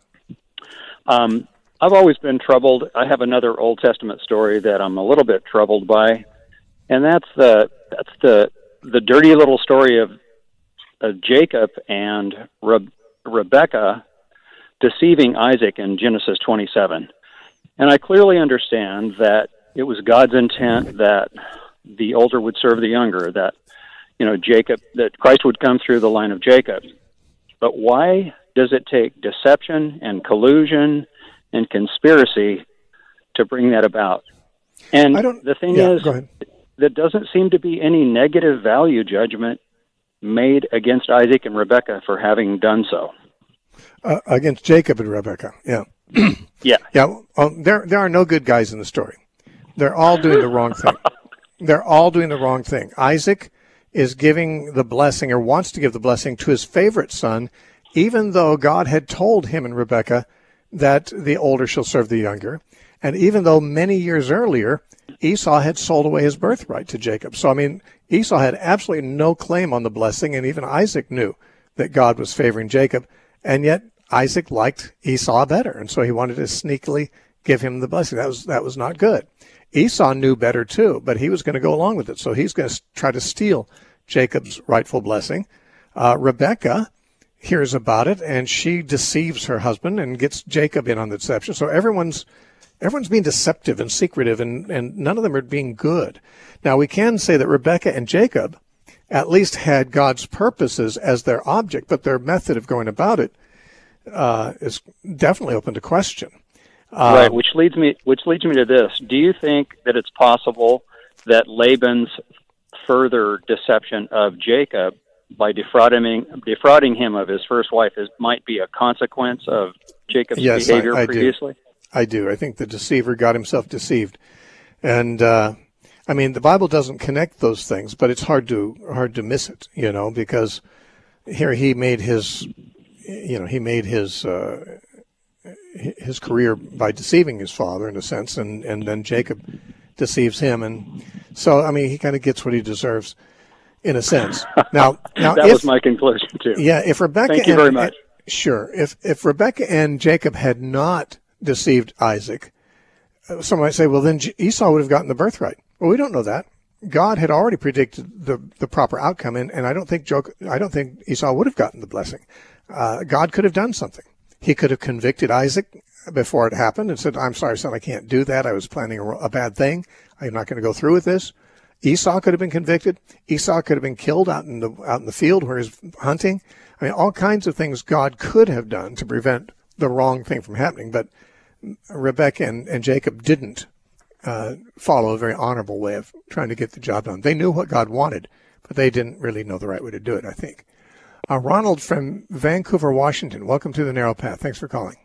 Um, I've always been troubled. I have another Old Testament story that I'm a little bit troubled by, and that's the that's the the dirty little story of, of Jacob and Re- Rebekah deceiving Isaac in Genesis twenty-seven. And I clearly understand that it was God's intent that the older would serve the younger, that, you know, Jacob, that Christ would come through the line of Jacob. But why does it take deception and collusion and conspiracy to bring that about? And I don't, the thing yeah, is, go ahead. there doesn't seem to be any negative value judgment made against Isaac and Rebekah for having done so. Uh, against Jacob and Rebekah, yeah. yeah. Yeah, um, there there are no good guys in the story. They're all doing the wrong thing. They're all doing the wrong thing. Isaac is giving the blessing, or wants to give the blessing, to his favorite son, even though God had told him and Rebekah that the older shall serve the younger. And even though many years earlier, Esau had sold away his birthright to Jacob. So, I mean, Esau had absolutely no claim on the blessing, and even Isaac knew that God was favoring Jacob. And yet Isaac liked Esau better, and so he wanted to sneakily give him the blessing. That was that was not good. Esau knew better too, but he was going to go along with it. So he's going to try to steal Jacob's rightful blessing. Uh, Rebekah hears about it, and she deceives her husband and gets Jacob in on the deception. So everyone's everyone's being deceptive and secretive, and, and none of them are being good. Now, we can say that Rebekah and Jacob at least had God's purposes as their object, but their method of going about it uh, is definitely open to question. Um, right, which leads me which leads me to this. Do you think that it's possible that Laban's further deception of Jacob by defrauding defrauding him of his first wife is might be a consequence of Jacob's yes, behavior I, I previously? Do. I do. I think the deceiver got himself deceived, and uh, I mean the Bible doesn't connect those things, but it's hard to hard to miss it, you know, because here he made his, you know, he made his. Uh, his career by deceiving his father in a sense, and, and then Jacob deceives him. And so, I mean, he kind of gets what he deserves in a sense. Now, now that if, was my conclusion too. Yeah. If Rebekah, thank you and, very much. And, sure. If, if Rebekah and Jacob had not deceived Isaac, someone might say, well, then Esau would have gotten the birthright. Well, we don't know that. God had already predicted the, the proper outcome. And, and I don't think Joke, I don't think Esau would have gotten the blessing. Uh, God could have done something. He could have convicted Isaac before it happened and said, I'm sorry, son, I can't do that. I was planning a, a bad thing. I'm not going to go through with this. Esau could have been convicted. Esau could have been killed out in the out in the field where he's hunting. I mean, all kinds of things God could have done to prevent the wrong thing from happening. But Rebekah and, and Jacob didn't uh, follow a very honorable way of trying to get the job done. They knew what God wanted, but they didn't really know the right way to do it, I think. Uh, Ronald from Vancouver, Washington. Welcome to the Narrow Path. Thanks for calling.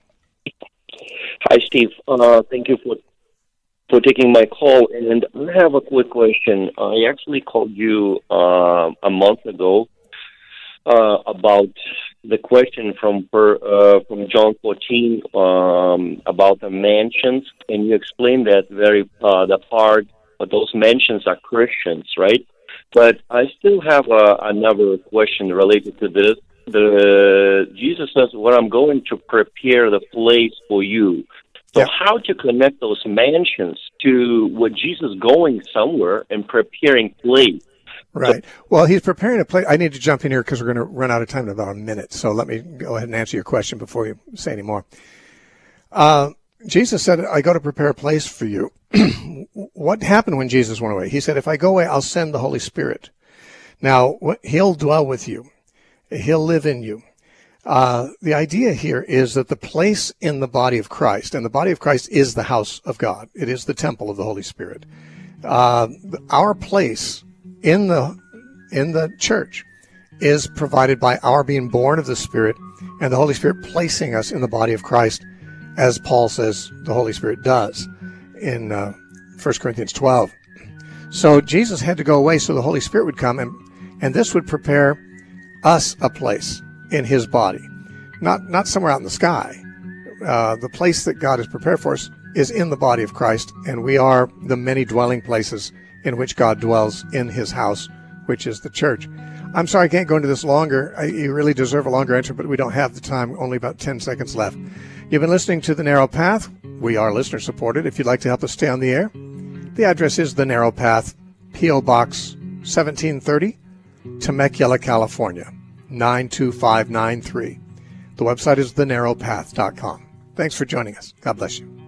Hi, Steve. Uh, thank you for for taking my call. And I have a quick question. I actually called you uh, a month ago uh, about the question from per, uh, from John fourteen um, about the mansions, and you explained that very uh, the part of those mansions are Christians, right? But I still have uh, another question related to this. The Jesus says, "Well, I'm going to prepare the place for you." So, yeah. How to connect those mansions to what Jesus going somewhere and preparing place? Right. So, well, he's preparing a place. I need to jump in here because we're going to run out of time in about a minute. So let me go ahead and answer your question before you say any more. Uh, Jesus said, "I go to prepare a place for you." What happened when Jesus went away? He said, if I go away, I'll send the Holy Spirit. Now, he'll dwell with you. He'll live in you. Uh, the idea here is that the place in the body of Christ, and the body of Christ is the house of God. It is the temple of the Holy Spirit. Uh, our place in the in the church is provided by our being born of the Spirit and the Holy Spirit placing us in the body of Christ, as Paul says the Holy Spirit does in uh, First Corinthians twelve. So Jesus had to go away so the Holy Spirit would come, and, and this would prepare us a place in his body. Not not somewhere out in the sky. Uh, the place that God has prepared for us is in the body of Christ, and we are the many dwelling places in which God dwells in his house, which is the church. I'm sorry I can't go into this longer. I, you really deserve a longer answer, but we don't have the time. Only about ten seconds left. You've been listening to The Narrow Path. We are listener-supported. If you'd like to help us stay on the air, the address is The Narrow Path, P O. Box seventeen thirty, Temecula, California, nine two five nine three. The website is the narrow path dot com. Thanks for joining us. God bless you.